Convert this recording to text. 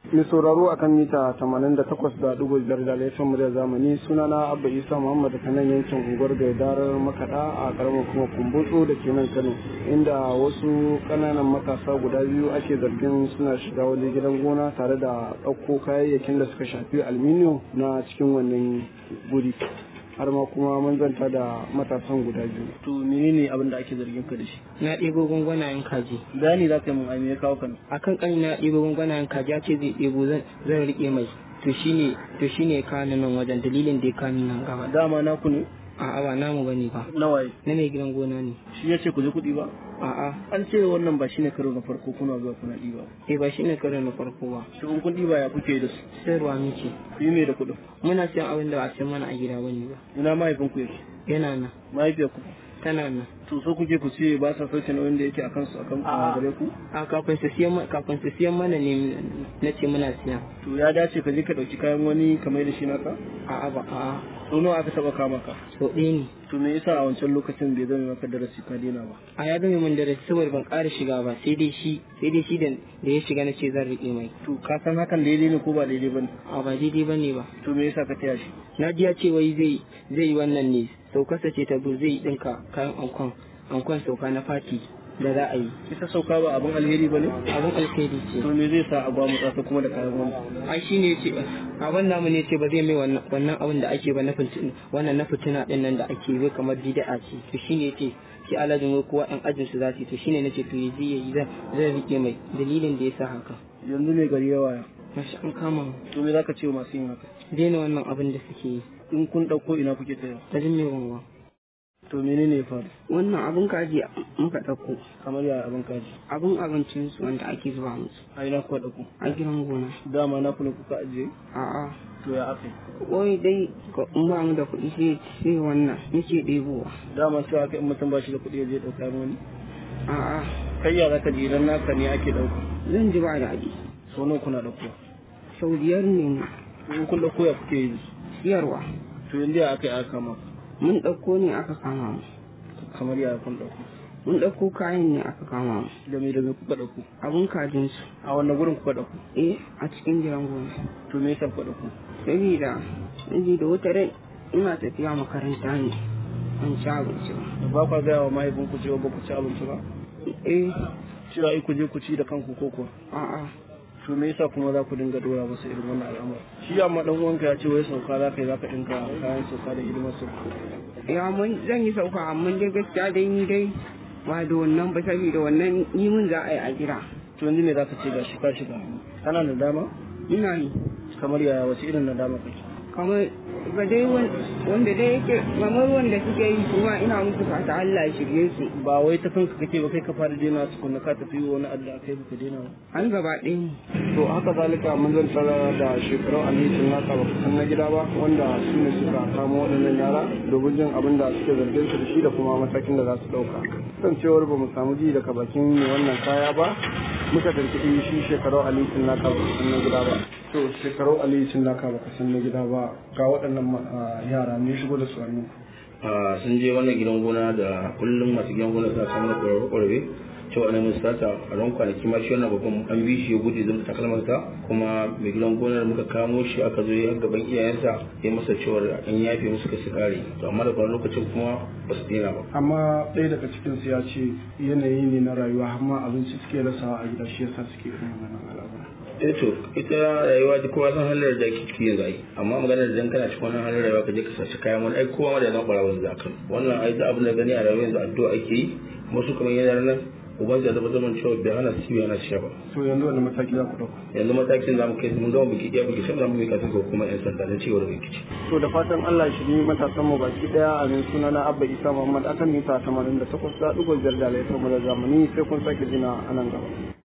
Mai sauraro akan mita 88.5 da laifin murya zamani sunana Abba Isa Muhammad ta nan yankin unguwar Gaidarar Makaɗa a karamar kuma Kumbutsu da ke nan Kano, inda wasu ƙananan matasa guda biyu ake zargin suna shiga wani gidan gona tare da ɗauko kayayyakin da suka shafi aluminium na cikin wannan guri. Har ma kuma mun zanta da matasan guda biyu. To menene abin da ake zargin ka da shi? Na ɗebo gwangwanayen kaji. Bayani za ka yi mun ai me ya kawo kan? Akan kan na ɗebo gwangwanayen kaji ya ce zai ɗebo zan riƙe mai. To shine ya kawo nan wajen dalilin da ya kawo nan gaba. Dama naku ne? A'a ba namu bane ba. Nawaye? Na mai gidan gona ne. Shi ya ce ku je kuɗi ba? A'a. An ce wannan ba shine karo na farko kuna zuwa kuna ɗiba. Ba shine karo na farko ba. To in kun ɗiba ya kuke da su? Sayarwa muke. Ku yi me da kuɗin? Muna siyan abin da ba a siyan mana a gida bane ba. Ina mahaifinku yake? Yana nan. Mahaifiyarku? Tana nan. To so kuke ku ce ba sa sauke nauyin da yake akan su akan gare ku? A kafin su siyan mana ne na ce muna siya. To ya dace ka je ka ɗauki kayan wani kamar da shi naka? A'a ba a'a. So nawa aka taɓa kama ka? So ɗaya ne. To me yasa a wancan lokacin bai zama maka darasi ka daina ba? A ya zame min darasi saboda ban ƙara shiga ba sai dai shi da ya shiga na ce zan riƙe mai. To ka san hakan daidai ne ko ba daidai bane? A ba daidai bane ba. To me yasa ka taya shi? Na ji ya ce wai zai yi wannan ne saukarsa ce ta zo zai ɗinka kayan ankon sauka na fati da za a yi. Ita sauka ba abin alheri ba ne? Abin alheri ce. To me zai sa a gwamu tsasa kuma da kayan wani? Ai shi ne ce abin namu ne ce ba zai mai wannan abin da ake ba na fitina ɗin nan da ake yi kamar bid'a ce. To shi ne ce shi alajin wai kowa ɗan ajin su za su yi to shi ne na ce to ya je ya yi zan riƙe mai dalilin da ya sa haka. Yanzu mai gari yawa ya? Mashi an kama mu. To me za ka ce wa masu yin haka? Daina wannan abin da suke yi. In kun ɗauko ina kuke tsaye? Ɗajin mai wanwa. To menene ya faru? Wannan abin kaji muka ɗauko. Kamar ya abin kaji? Abin abincin su wanda ake zuba musu. A ina kuka ɗauko? A gidan gona. Dama na kuna kuka ajiye? A'a. To ya aka yi? Wai dai in ba mu da kuɗi sai wannan nake ɗebowa. Dama sai aka in mutum ba shi da kuɗi ya je ɗauka wani? A'a. Kai ya zaka ji idan naka ne ake ɗauka? Zan ji ba daɗi. So nawa kuna ɗauko? Sau 5 ne. In kun ɗauko ya kuke yi? Siyarwa. To yanzu ya aka yi aka kama? Mun ɗauko ne aka kama mu. Kamar ya kun ɗauko? Mun ɗauko kayan ne aka kama mu. Da me kuka ɗauko? Abun kajin su. A wannan gurin kuka ɗauko? A cikin gidan gona. To me yasa kuka ɗauko? Sabida wata rai ina tafiya makaranta ne. Ban ci abinci ba. Ba kwa gaya wa mahaifinku cewa ba ku ci abinci ba? Cewa ku je ku ci da kanku ko kuwa? A'a. To me yasa kuma za ku dinga dora masa irin wannan al'amari? Shi amma dan uwanka ya ce wai sauka za ka dinka kayan sauka da hidimar su. Zan yi sauka amma dai gaskiya dai ni dai ba da wannan ba saboda wannan ni mun za a yi a gida. To yanzu ne za ka ce ga shi ka shiga. Kana da dama? Ina yi. Kamar yaya wace irin na dama kake? Kamar ba dai wanda dai yake kamar wanda suke yi kuma ina musu fata Allah ya shirye su. Ba wai ta kanka kake ba kai ka fara daina su kunna ka tafi wani addu'a kai baka daina ba. An gaba ɗaya ne. To haka zalika mun zanta da shekarun alhicin naka ba san na gida ba wanda su ne suka kamo waɗannan yara domin jin abin da suke zargin su da shi da kuma matakin da za su ɗauka. Kasancewar ba mu samu ji daga bakin mai wannan kaya ba muka tarkiɗi shi shekarun alhicin naka ba san na gida ba. To shekarun alhicin naka ba san na gida ba ga waɗannan yara ne shigo da su hannu. Sun je wannan gidan gona da kullum masu gidan gona suna samun ƙwararre cewa ne mun sata a ran kwanaki ma shi wannan babban an bi shi ya gudu zama takalmarsa kuma mai gidan gonar muka kamo shi aka zo ya gaban iyayensa ya masa cewa an yafe musu ka su kare to amma da kwanan lokacin kuma ba su daina ba. Amma ɗaya daga cikin su ya ce yanayi ne na rayuwa amma abinci suke rasawa a gida shi yasa suke irin wannan al'amura. To ita rayuwa duk kowa san halin da ake ciki yanzu ai amma maganar da kana cikin wannan halin rayuwa ka je ka saci kayan wani ai kowa ma da nan ƙwararren zakan wannan ai da abin da gani a rayuwa yanzu addu'a ake yi kuma su kamar yana nan uban da zama zaman cewa bai hana su bai hana shi ba. To yanzu wani mataki za ku ɗauka? Yanzu matakin za mu kai mun gama biki iya biki sai za mu yi kasan ko kuma 'yan sanda don cewar rikici. To da fatan Allah shi ne matasan mu baki daya a min suna na Abba Isa Muhammad akan mita 88.5 da laifin mu da zamani sai kun sake jina a nan gaba.